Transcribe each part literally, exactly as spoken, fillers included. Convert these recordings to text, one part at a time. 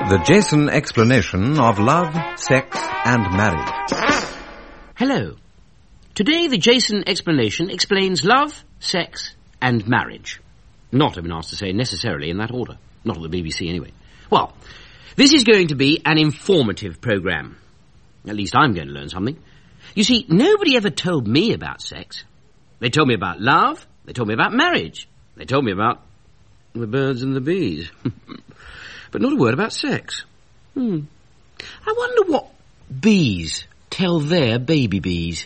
The Jason explanation of love, sex, and marriage. Hello. Today the Jason explanation explains love, sex, and marriage. Not, I've been asked to say, necessarily in that order. Not at the B B C, anyway. Well, this is going to be an informative programme. At least I'm going to learn something. You see, nobody ever told me about sex. They told me about love. They told me about marriage. They told me about the birds and the bees. But not a word about sex. Hmm. I wonder what bees tell their baby bees.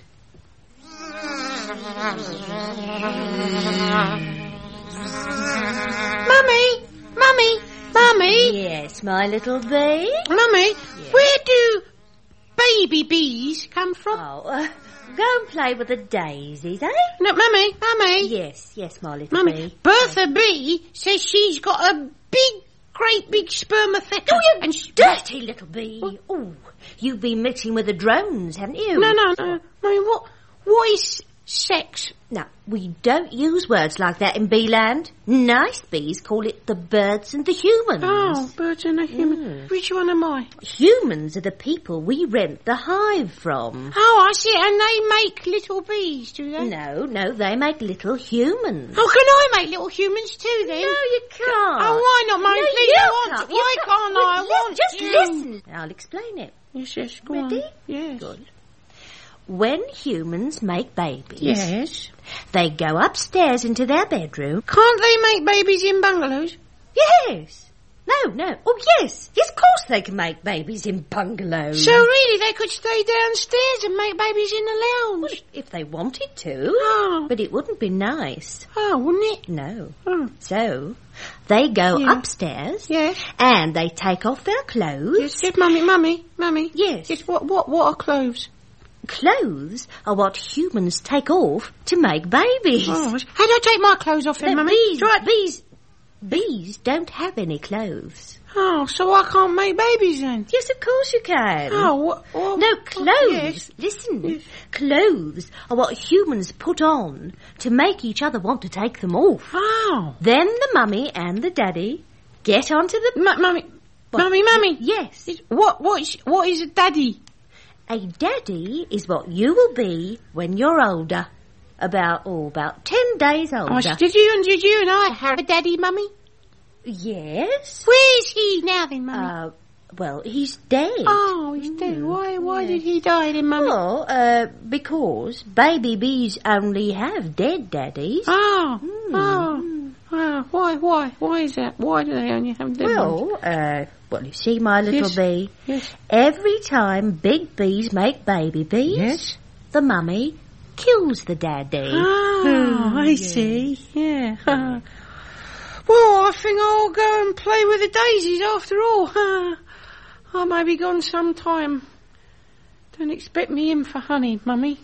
Mummy! Mummy! Mummy! Yes, my little bee? Mummy, Yes. where do baby bees come from? Oh, uh, go and play with the daisies, eh? No, Mummy, Mummy. Yes, yes, my little Mummy, bee. Bertha Bee says she's got a big, great big spermatheca. Oh, you and she... dirty little bee. Oh, you've been mixing with the drones, haven't you? No, no, no. Mummy, what, what is sex? No, we don't use words like that in bee-land. Nice bees call it the birds and the humans. Oh, birds and a human. Mm. Which one am I? Humans are the people we rent the hive from. Oh, I see. And they make little bees, do they? No, no, they make little humans. Oh, can I make little humans too, then? No, you can't. Oh, why not, Mummy? No, Please, you I want can't. to. You Why can't. can't Well, I? I li- want Just to. listen. I'll explain it. Yes, yes, go Ready? on. Yes. Good. When humans make babies, Yes. they go upstairs into their bedroom. Can't they make babies in bungalows? Yes. No, no. Oh, yes. Yes, of course they can make babies in bungalows. So really they could stay downstairs and make babies in the lounge? If they wanted to. Oh. But it wouldn't be nice. Oh, wouldn't it? No. Oh. So, they go Yeah. upstairs. Yes. And they take off their clothes. Yes, yes, Mummy, Mummy, Mummy. Yes. Yes, what, what, what are clothes? Clothes are what humans take off to make babies. Oh, how do I take my clothes off then, No, Mummy? bees, Do I- bees, bees don't have any clothes. Oh, so I can't make babies then? Yes, of course you can. Oh, what? what No, what- clothes. Yes. Listen. Yes. Clothes are what humans put on to make each other want to take them off. Oh. Then the mummy and the daddy get onto the... M- Mummy, What? Mummy, Mummy. Yes. What, what is, what is a daddy? A daddy is what you will be when you're older. About, oh, about ten days older. Oh, did you and did you and I have a daddy, Mummy? Yes. Where is he now then, Mummy? Uh, well, he's dead. oh, he's dead. Why, why did he die then, Mummy? Well, uh, because baby bees only have dead daddies. Oh, oh, oh, why, why, why is that? Why do they only have dead ones? Well, uh, well, you see, my little Yes. bee, Yes. every time big bees make baby bees, Yes. the mummy kills the daddy. Oh, I see. Yeah. Well, I think I'll go and play with the daisies after all. I may be gone some time. Don't expect me in for honey, Mummy.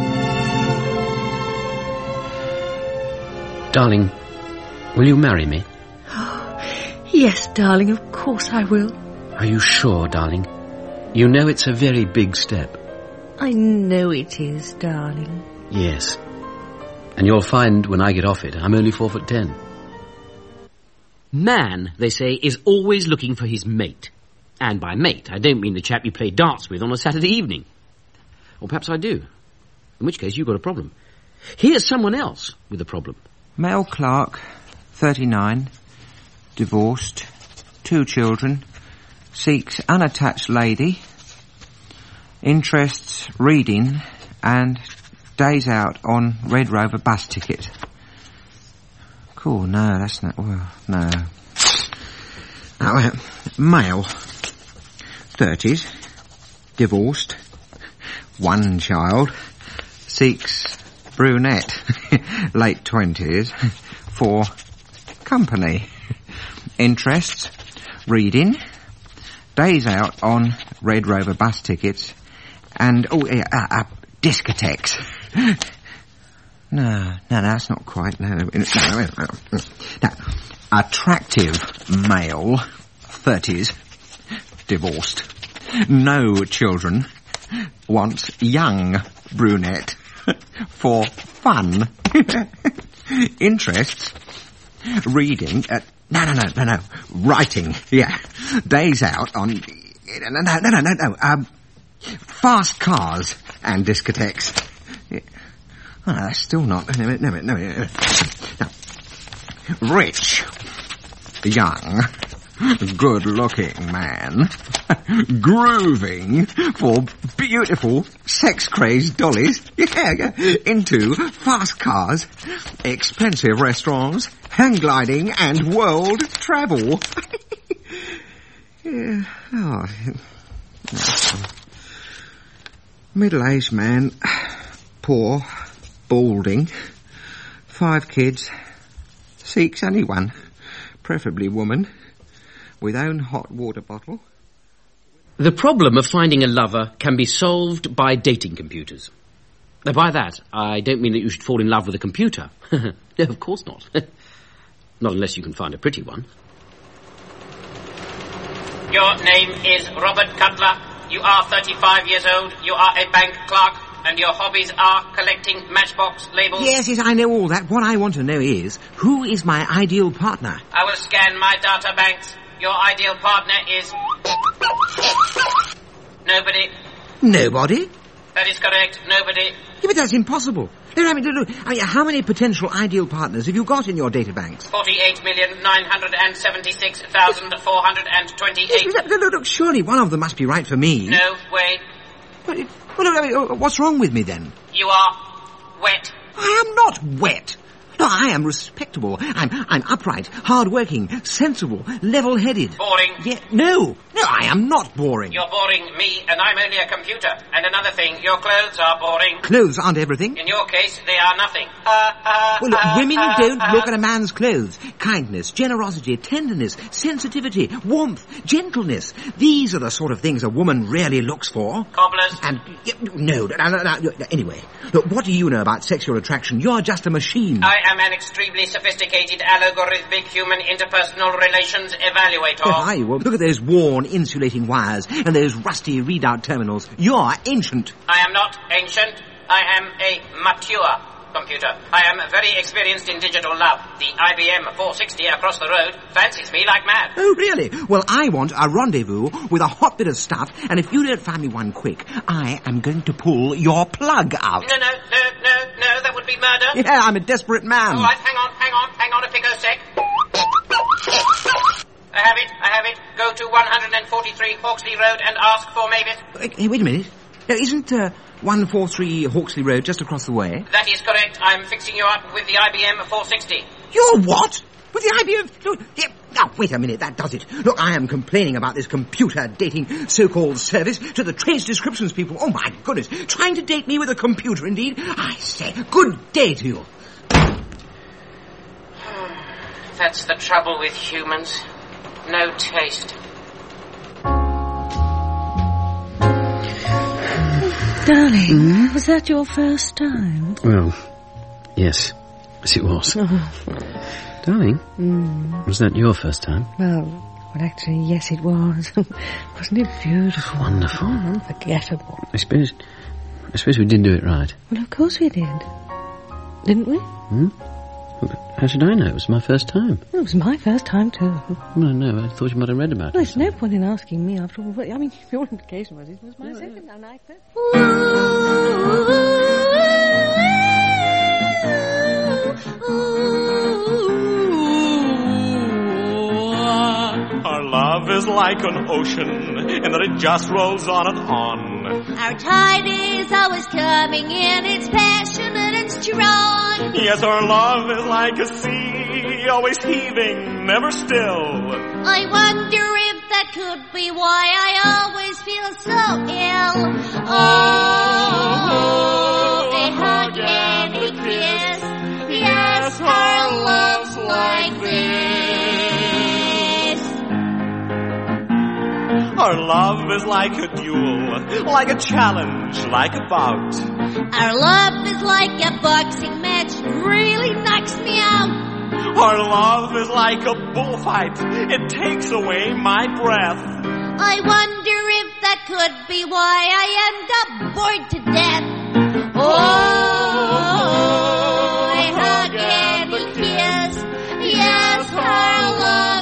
Darling, will you marry me? Yes, darling, of course I will. Are you sure, darling? You know it's a very big step. I know it is, darling. Yes. And you'll find when I get off it, I'm only four foot ten. Man, they say, is always looking for his mate. And by mate, I don't mean the chap you play darts with on a Saturday evening. Or perhaps I do. In which case, you've got a problem. Here's someone else with a problem. Male clerk, thirty-nine, divorced, two children, seeks unattached lady, interests reading and days out on Red Rover bus ticket. Cool, no, that's not, well, no. Oh, uh, male, thirties, divorced, one child, seeks brunette, late twenties, for company. Interests, reading, days out on Red Rover bus tickets, and, oh, yeah, uh, uh, discotheques. No, no, that's not quite, no, no, no, no. no. Attractive male, thirties, divorced, no children, wants young brunette for fun. Interests, reading, uh, No, no, no, no, no. Writing, yeah. Days out on... No, no, no, no, no, no. Um, fast cars and discotheques. Yeah. Oh, no, that's still not... No, no, no, no, no. no. Rich. Young. Good-looking man. Grooving for beautiful, sex-crazed dollies. Yeah, yeah. Into fast cars, expensive restaurants, hang gliding, and world travel. Yeah. Oh. Middle-aged man. Poor. Balding. Five kids. Seeks anyone. Preferably woman. With own hot water bottle. The problem of finding a lover can be solved by dating computers. Now, by that, I don't mean that you should fall in love with a computer. No, of course not. Not unless you can find a pretty one. Your name is Robert Cutler. You are thirty-five years old. You are a bank clerk. And your hobbies are collecting matchbox labels? Yes, yes, I know all that. What I want to know is, who is my ideal partner? I will scan my data banks. Your ideal partner is... Nobody. Nobody? That is correct, nobody. Yeah, but that's impossible. I mean, look, I mean, how many potential ideal partners have you got in your databanks? forty-eight million nine hundred seventy-six thousand four hundred twenty-eight. Look, look, look, surely one of them must be right for me. No way. But, well, I mean, what's wrong with me then? You are wet. I am not wet. No, I am respectable. I'm I'm upright, hard-working, sensible, level-headed. Boring. Yeah, no, no, I am not boring. You're boring me, and I'm only a computer. And another thing, your clothes are boring. Clothes aren't everything. In your case, they are nothing. Uh, uh, well, look, uh, women uh, don't uh, look at a man's clothes. Kindness, generosity, tenderness, sensitivity, warmth, gentleness. These are the sort of things a woman really looks for. Cobblers. And, yeah, no, no, no, no, no, anyway, look, what do you know about sexual attraction? You're just a machine. I am an extremely sophisticated algorithmic human interpersonal relations evaluator. Oh, are you? Well, look at those worn insulating wires and those rusty readout terminals. You're ancient. I am not ancient. I am a mature computer. I am very experienced in digital love. The I B M four sixty across the road fancies me like mad. Oh, really? Well, I want a rendezvous with a hot bit of stuff, and if you don't find me one quick, I am going to pull your plug out. No, no, no, no, no, that would be murder. Yeah, I'm a desperate man. All right, hang on, hang on, hang on a picosec. I have it, I have it. Go to one forty-three Hawksley Road and ask for Mavis. Hey, wait a minute. Now, isn't uh, one forty-three Hawksley Road just across the way? That is correct. I'm fixing you up with the I B M four sixty. You're what? With the I B M... Look, yeah, now, wait a minute, that does it. Look, I am complaining about this computer dating so-called service to the trades descriptions people. Oh, my goodness. Trying to date me with a computer, indeed. I say, good day to you. That's the trouble with humans. No taste. Darling, Mm? was that your first time? Well, yes. Yes, it was. Oh. Darling, Mm. was that your first time? Well, well, actually, yes, it was. Wasn't it beautiful? Wonderful. Oh, unforgettable. I suppose... I suppose we did do it right. Well, of course we did. Didn't we? Hmm? How should I know? It was my first time. Well, it was my first time, too. Well, no, I thought you might have read about Well, it. there's no point in asking me after all. But, I mean, your implication was it was my second and I first. Our love is like an ocean, and that it just rolls on and on. Our tide is always coming in, it's passionate and strong. Yes, our love is like a sea, always heaving, never still. I wonder if that could be why I always feel so ill. Oh, a hug and a kiss. Yes, our love's like this. Our love is like a duel, like a challenge, like a bout. Our love is like a boxing match, really knocks me out. Our love is like a bullfight, it takes away my breath. I wonder if that could be why I end up bored to death. Oh, a hug and a kiss. Yes, our love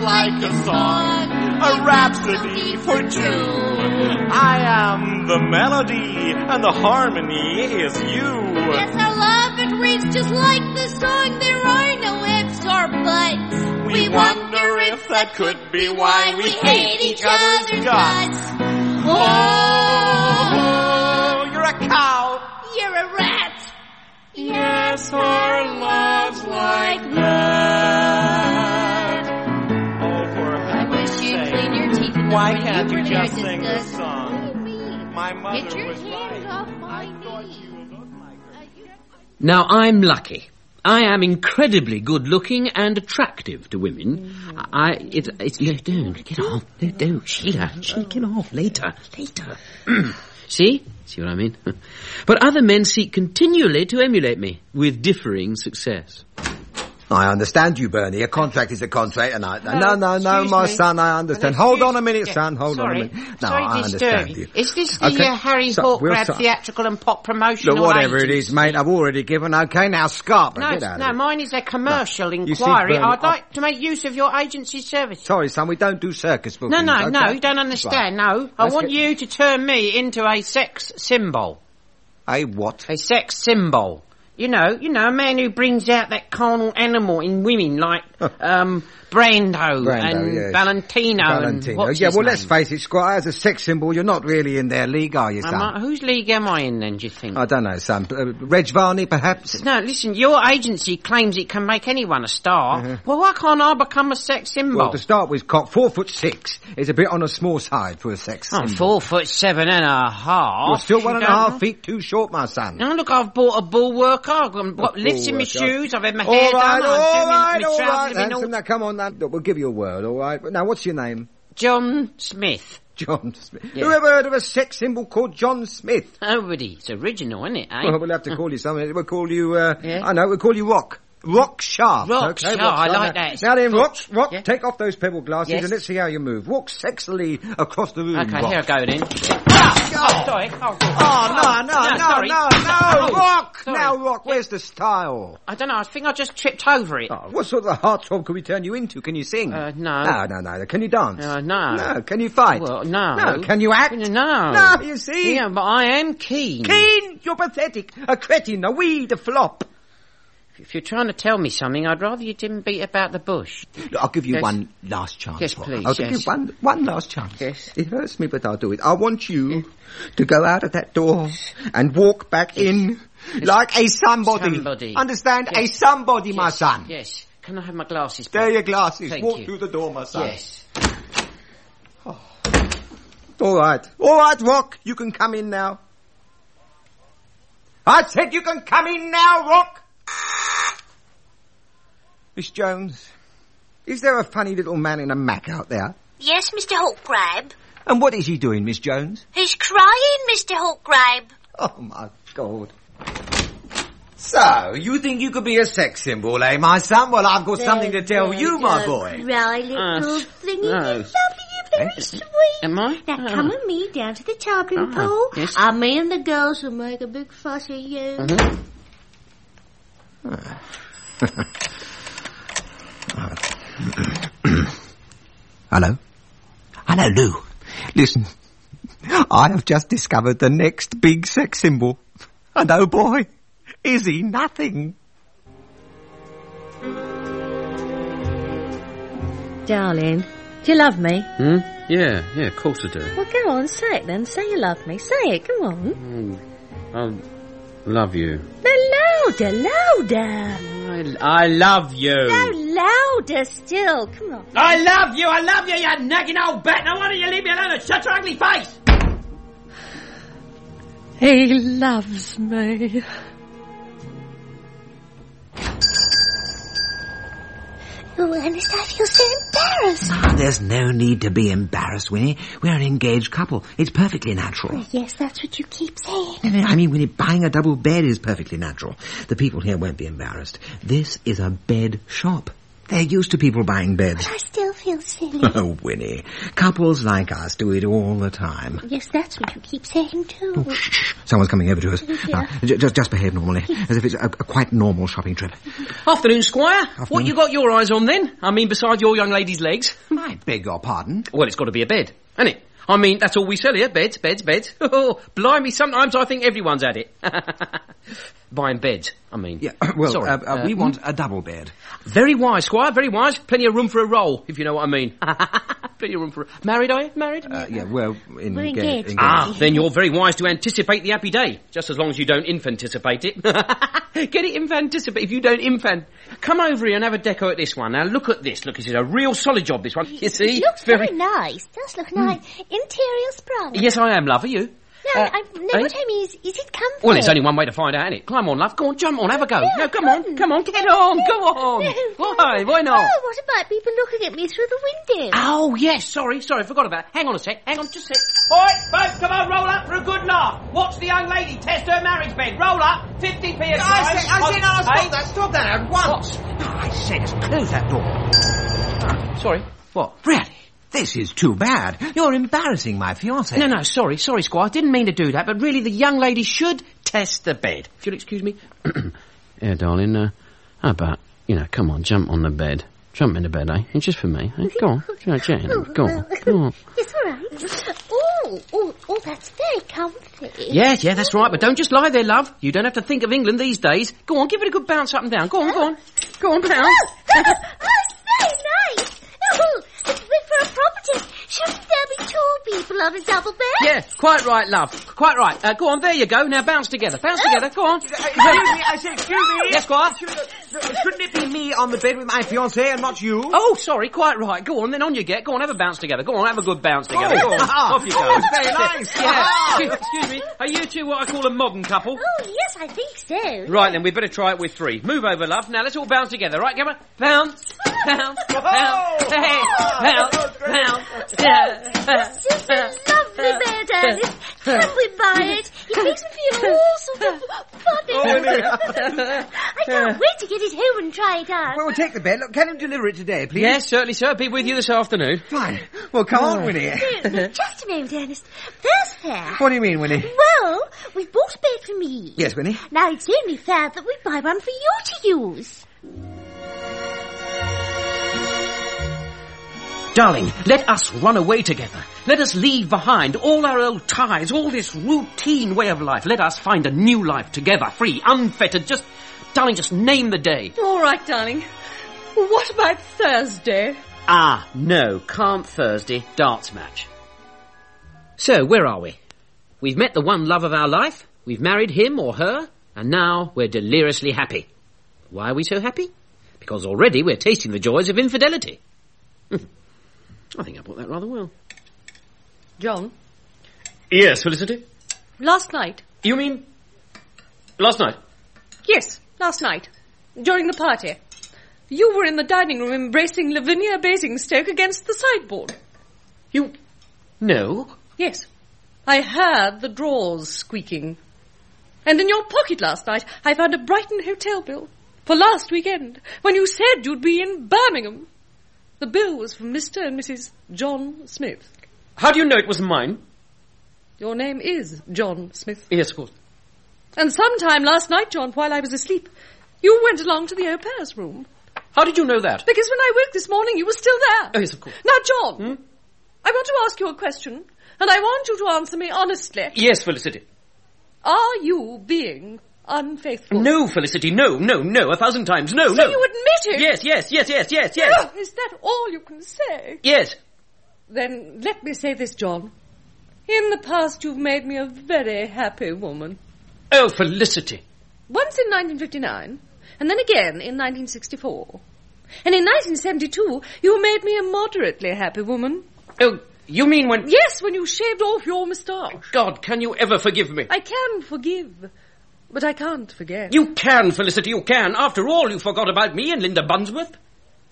like a song, a rhapsody for two. I am the melody, and the harmony is you. Yes, our love, it reads just like the song. There are no ifs or buts. We, we wonder if that could be why we hate each other's guts. Oh, you're a cow. You're a rat. Yes, our love's like that. Oh, for heaven's I wish you'd sake. clean your teeth. Why can't you you just sing this disgust. song? What do you mean? My mother Get your was hands right. off my I thought knee. you looked like her. Uh, you- Now, I'm lucky. I am incredibly good-looking and attractive to women. I, it's, it's, no, don't, get off. No, don't, Sheila, Sheila, get off, later, later. See? See what I mean? But other men seek continually to emulate me, with differing success. I understand you, Bernie. A contract is a contract, and I... No, no, no, excuse my me. son, I understand. Well, Hold excuse- on a minute, yeah, son, hold sorry. on a minute. No, Sorry I to disturb understand you. you. Is this the Okay, uh, Harry so Hawk we'll Grab start- Theatrical and Pop Promotional Look, whatever it Agency? is, mate, I've already given. Okay, now, Scarpa, No, get it's- out no, of it. mine is a commercial You see, inquiry. Bernie, I'd I- like to make use of your agency's service. Sorry, son, we don't do circus No, bookings, no, okay? no, you don't understand. No, I Let's want get- you to turn me into a sex symbol. Right. A what? A sex symbol. You know, you know, a man who brings out that carnal animal in women like, um, Brando, Brando, and yes. Valentino, and Valentino. what's Yeah, his well, name? let's face it, Squire, as a sex symbol, you're not really in their league, are you, son? Am I, whose league am I in then, do you think? I don't know, son. Uh, Reg Varney, perhaps? No, listen, your agency claims it can make anyone a star. Uh-huh. Well, why can't I become a sex symbol? Well, to start with, Cock, four foot six is a bit on the small side for a sex I'm symbol. four foot seven and a half. You're still one You and a half don't- feet too short, my son. Now look, I've bought a bulwarker. I've got what, A lifts in my bulwarker. shoes. I've had my All hair right, done. all I'm doing right, my all trousers right, have been handsome. all- Now, come on, now. Look, we'll give you a word, all right? Now, what's your name? John Smith. John Smith. Yeah. Who ever heard of a sex symbol called John Smith? Nobody. It's original, isn't it, eh? Well, we'll have to call you something. We'll call you, uh, Yeah? I know, we'll call you Rock. Rock Sharp. Rock okay? Sharp, I Now- like that. Now then, Rock, Rock, Yeah? take off those pebble glasses Yes. and let's see how you move. Walk sexily across the room, Okay, Rock. here I go then. Ah! Oh, sorry. Oh, Oh, no, no, no, sorry. no, no, Oh, Rock! sorry. Now, Rock, where's the style? I don't know. I think I just tripped over it. Oh, what sort of heartthrob can we turn you into? Can you sing? Uh, no. No, no, no. Can you dance? Uh, no. No. Can you fight? Well, no. No. Can you act? No. No, you see? Yeah, but I am keen. Keen? You're pathetic. A cretin, a weed, a flop. If you're trying to tell me something, I'd rather you didn't beat about the bush. Look, I'll give you Yes. one last chance. Yes, Rock. please, I'll give yes. you one, one last chance. Yes. It hurts me, but I'll do it. I want you to go out of that door and walk back in like a somebody. Somebody. Understand? Yes. A somebody, my Yes, son. Yes. Can I have my glasses? There are please? your glasses. Thank walk you. through the door, my son. Yes. All right. All right, Rock. You can come in now. I said you can come in now, Rock. Miss Jones, is there a funny little man in a mac out there? Yes, Mister Hawkgrab. And what is he doing, Miss Jones? He's crying, Mister Hawkgrab. Oh, my God. So, you think you could be a sex symbol, eh, my son? Well, I've got something to tell you, my boy. Cry, little Uh, thingy. no. You're lovely, you're very Eh? sweet. Am I? Now Oh. come with me down to the tarpon Oh, pool. yes. Uh, me and the girls will make a big fuss of you. Mhm. Hello? Hello, Lou. Listen, I have just discovered the next big sex symbol. And oh boy, is he nothing. Darling, do you love me? Hmm? Yeah, yeah, of course I do. Well, go on, say it then. Say you love me. Say it, come on. Mm, I love you. No, louder, louder. I, I love you. No, louder still. Come on. I love you, I love you, you nagging old bat. Now why don't you leave me alone and shut your ugly face? He loves me. Oh, Ernest, I feel so embarrassed. Ah, there's no need to be embarrassed, Winnie. We're an engaged couple. It's perfectly natural. Yes, that's what you keep saying. No, no, I mean, Winnie, buying a double bed is perfectly natural. The people here won't be embarrassed. This is a bed shop. They're used to people buying beds. I still feel silly. Oh, Winnie. Couples like us do it all the time. Yes, that's what you keep saying too. Oh, shh, shh. Someone's coming over to us. Now, j- just, just behave normally, as if it's a, a quite normal shopping trip. Afternoon, Squire. Afternoon. What you got your eyes on then? I mean, beside your young lady's legs? I beg your pardon? Well, it's got to be a bed, hasn't it? I mean, that's all we sell here. Beds, beds, beds. Oh, blimey, sometimes I think everyone's had it. Buying beds, I mean. Yeah, well, Sorry. uh, uh, we Uh, want a double bed. Very wise, Squire, very wise. Plenty of room for a roll, if you know what I mean. Plenty of room for a... Married, are you? Married? Uh, yeah, well, in We're engaged. engaged. Ah, then you're very wise to anticipate the happy day, just as long as you don't infanticipate it. Get it infanticipate if you don't infant. Come over here and have a deco at this one. Now look at this. Look, this is a real solid job, this one. You see? It looks very, nice. Does look nice. Interior sprung. Yes, I am, love. Are you? No, Uh, I, no eh? what I mean is, is it comfy? Well, it's only one way to find out, isn't it? Climb on, love. Go on, jump on, have a go. No, No, I come on, couldn't. come on, get on, go on. No, Why? Why not? Oh, what about people looking at me through the window? Oh, yes, sorry, sorry, forgot about it. Hang on a sec, hang on, just a sec. All right, folks, come on, roll up for a good laugh. Watch the young lady test her marriage bed. Roll up, fifty p a time. I say, I say, no, stop Hey? that, stop that at once. Oh, I say, just close that door. Sorry, what? Really? This is too bad. You're embarrassing my fiancée. No, no, sorry, sorry, Squire. I didn't mean to do that, but really the young lady should test the bed. If you'll excuse me. Yeah, darling, uh, how about, you know, come on, jump on the bed. Jump in the bed, eh? It's just for me. Eh? Go on, go on, Jen. Go on, go on. It's all right. Oh, oh, oh, that's very comfy. Yeah, yeah, that's right, but don't just lie there, love. You don't have to think of England these days. Go on, give it a good bounce up and down. Go on, go on. Go on, bounce. Oh, it's very nice. Oh, but for a property, shouldn't there be two people on a double bed? Yeah, quite right, love. Quite right. Uh, go on, there you go. Now bounce together. Bounce together. Go on. Excuse me, I say, excuse me. Yes, Squire? Shouldn't it be me on the bed with my fiancée and not you? Oh, sorry, quite right. Go on, then on you get. Go on, have a bounce together. Go on, have a good bounce together. Oh. Go on, off you go. Oh, it's very nice. Yeah. Excuse me, are you two what I call a modern couple? Oh, yes, I think so. Right, then, we better try it with three. Move over, love. Now, let's all bounce together, right? Come on. Bounce, bounce, bounce, hey, bounce, bounce. This is a lovely bed, Alice. Can we buy it? It makes me feel all sort of funny. I can't wait to get it home and try it out. Well, we'll take the bed. Look, can you deliver it today, please? Yes, certainly, sir. Be with you this afternoon. Fine. Well, come on, Winnie. No, no, just a moment, Ernest. There's fair. What do you mean, Winnie? Well, we've bought a bed for me. Yes, Winnie? Now, it's only fair that we buy one for you to use. Darling, let us run away together. Let us leave behind all our old ties, all this routine way of life. Let us find a new life together, free, unfettered. Just, darling, just name the day. All right, darling. What about Thursday? Ah, no, can't Thursday, darts match. So, where are we? We've met the one love of our life, we've married him or her, and now we're deliriously happy. Why are we so happy? Because already we're tasting the joys of infidelity. I think I put that rather well. John, Yes, Felicity? last night. You mean last night? Yes, last night. During the party. You were in the dining room embracing Lavinia Basingstoke against the sideboard. You... No. Yes. I heard the drawers squeaking. And in your pocket last night, I found a Brighton hotel bill for last weekend, when you said you'd be in Birmingham. The bill was from Mister and Missus John Smith. How do you know it was mine? Your name is John Smith. Yes, of course. And sometime last night, John, while I was asleep, you went along to the au pair's room. How did you know that? Because when I woke this morning, you were still there. Oh, yes, of course. Now, John, Hmm? I want to ask you a question, and I want you to answer me honestly. Yes, Felicity. Are you being unfaithful? No, Felicity, no, no, no, a thousand times, no, So no. you admit it? Yes, yes, yes, yes, yes, yes. Oh, is that all you can say? Yes. Then let me say this, John. In the past, you've made me a very happy woman. Oh, Felicity. Once in nineteen fifty-nine, and then again in nineteen sixty-four. And in nineteen seventy-two, you made me a moderately happy woman. Oh, you mean when... Yes, when you shaved off your moustache. God, can you ever forgive me? I can forgive, but I can't forget. You can, Felicity, you can. After all, you forgot about me and Linda Bunsworth.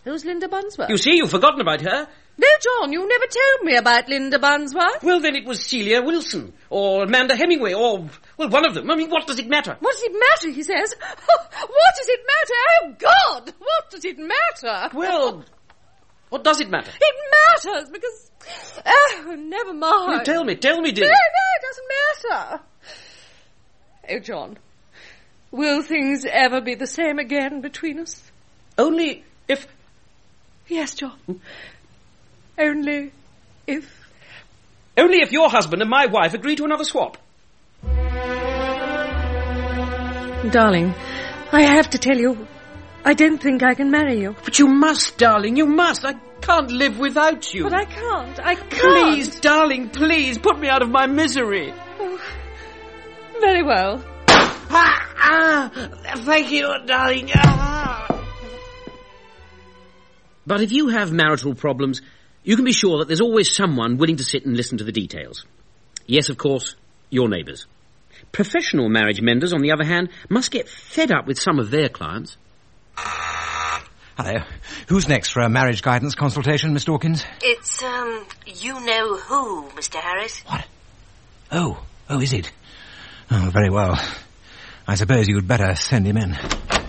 Who's Linda Bunsworth? You see, you've forgotten about her. No, John, you never told me about Linda Bunsworth. Well, then it was Celia Wilson, or Amanda Hemingway, or, well, one of them. I mean, what does it matter? What does it matter, he says? Oh, what does it matter? Oh, God! What does it matter? Well, what does it matter? It matters, because... Oh, never mind. Well, tell me, tell me, dear. No, no, it doesn't matter. Oh, John, will things ever be the same again between us? Only if... Yes, John. Only if... Only if your husband and my wife agree to another swap. Darling, I have to tell you, I don't think I can marry you. But you must, darling, you must. I can't live without you. But I can't, I can't. Please, darling, please, put me out of my misery. Oh, very well. Ah, ah, thank you, darling. Ah. But if you have marital problems, you can be sure that there's always someone willing to sit and listen to the details. Yes, of course, your neighbours. Professional marriage menders, on the other hand, must get fed up with some of their clients. Hello. Who's next for a marriage guidance consultation, Miss Dawkins? It's, um, you-know-who, Mister Harris. What? Oh, oh, is it? Oh, very well. I suppose you'd better send him in.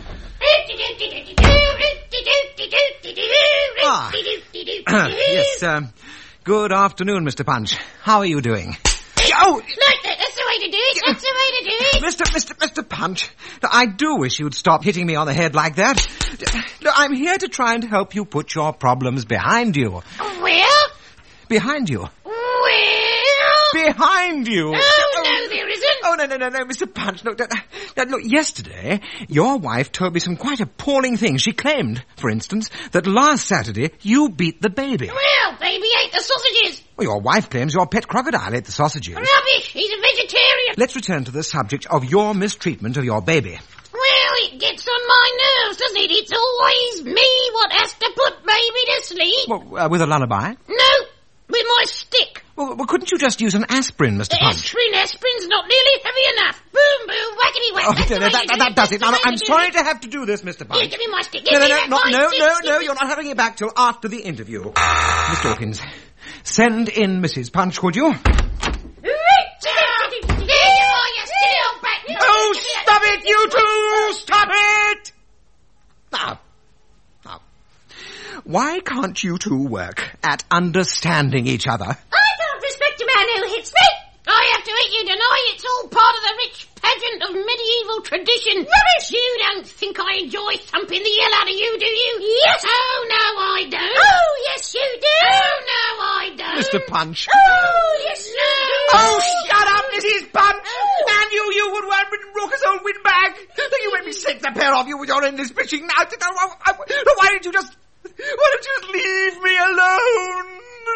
Ah, yes, um, good afternoon, Mister Punch. How are you doing? Oh! Like that, that's the way to do it, that's the way to do it. Mister, Mister, Mister Punch, I do wish you'd stop hitting me on the head like that. I'm here to try and help you put your problems behind you. Well? Behind you. Well? Behind you. Oh, no, there isn't. Oh, no, no, no, no, Mister Punch, look, now, look, yesterday, your wife told me some quite appalling things. She claimed, for instance, that last Saturday you beat the baby. Well, baby ate the sausages. Well, your wife claims your pet crocodile ate the sausages. Rubbish, he's a vegetarian. Let's return to the subject of your mistreatment of your baby. Well, it gets on my nerves, doesn't it? It's always me what has to put baby to sleep. Well, uh, with a lullaby? No, with my stick. Well, well, couldn't you just use an aspirin, Mister Punch? Aspirin, aspirin's not nearly heavy enough. Boom, boom, whackity whack. Oh, That's no, the no, way that, you that, do that it. does it. That's Now, the way I'm you do sorry it. to have to do this, Mister Punch. Here, give me my stick. Give No, no, me no, back no, my no, stick. no, Give no, me- you're not having it back till after the interview. Miss Dawkins, send in Missus Punch, would you? There you are, you silly old bat. Oh, stop it, you two! Stop it! Now, now, why can't you two work at understanding each other? I don't respect a man who hits me. I have to hit you deny it's all part of the rich pageant of medieval tradition. Rubbish! You don't think I enjoy thumping the hell out of you, do you? Yes! Oh, no, I don't. Oh, yes, you do. Oh, no, I don't. Mister Punch. Oh, yes, you do. Oh, shut up, Missus Punch! And you, you would want raucous old windbag! You made me sick, the pair of you, with your endless bitching. Now, why did you just... Why don't you just leave me alone?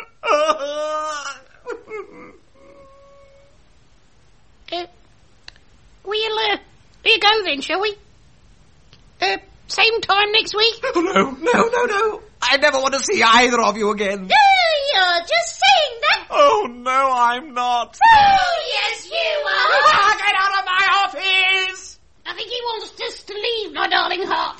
Uh, we'll, uh, we'll go then, shall we? Uh, same time next week? Oh, no, no, no, no. I never want to see either of you again. Oh, you're just saying that. Oh, no, I'm not. Oh, yes, you are. Ah, get out of my office! I think he wants us to leave, my darling heart.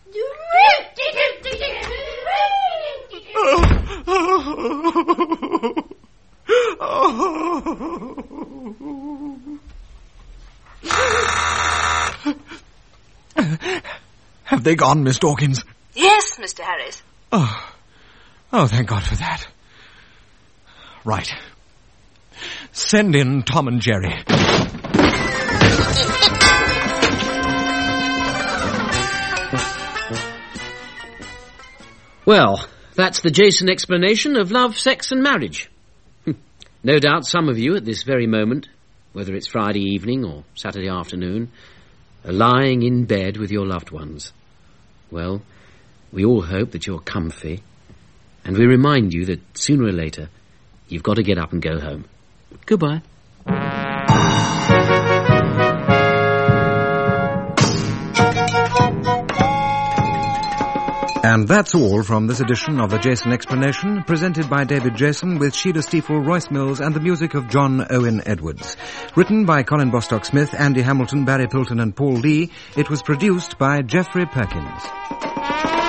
Have they gone, Miss Dawkins? Yes, Mister Harris. Oh, oh, thank God for that. Right. Send in Tom and Jerry. Well, that's the Jason explanation of love, sex and marriage. No doubt some of you at this very moment, whether it's Friday evening or Saturday afternoon, are lying in bed with your loved ones. Well, we all hope that you're comfy, and we remind you that sooner or later you've got to get up and go home. Goodbye. And that's all from this edition of the Jason Explanation, presented by David Jason with Sheila Stiefel, Royce Mills and the music of John Owen Edwards. Written by Colin Bostock-Smith, Andy Hamilton, Barry Pilton and Paul Lee, it was produced by Geoffrey Perkins.